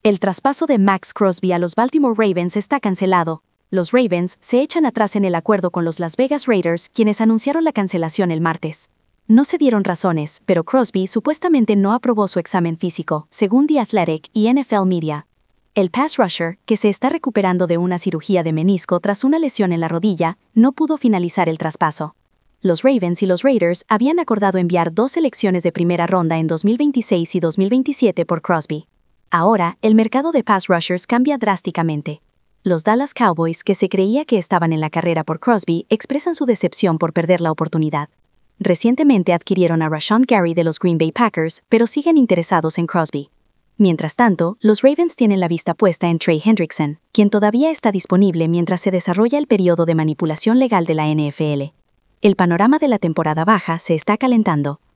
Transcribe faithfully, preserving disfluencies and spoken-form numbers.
El traspaso de Max Crosby a los Baltimore Ravens está cancelado. Los Ravens se echan atrás en el acuerdo con los Las Vegas Raiders, quienes anunciaron la cancelación el martes. No se dieron razones, pero Crosby supuestamente no aprobó su examen físico, según The Athletic y N F L Media. El pass rusher, que se está recuperando de una cirugía de menisco tras una lesión en la rodilla, no pudo finalizar el traspaso. Los Ravens y los Raiders habían acordado enviar dos selecciones de primera ronda en dos mil veintiséis y dos mil veintisiete por Crosby. Ahora, el mercado de pass rushers cambia drásticamente. Los Dallas Cowboys, que se creía que estaban en la carrera por Crosby, expresan su decepción por perder la oportunidad. Recientemente adquirieron a Rashawn Gary de los Green Bay Packers, pero siguen interesados en Crosby. Mientras tanto, los Ravens tienen la vista puesta en Trey Hendrickson, quien todavía está disponible mientras se desarrolla el periodo de manipulación legal de la N F L. El panorama de la temporada baja se está calentando.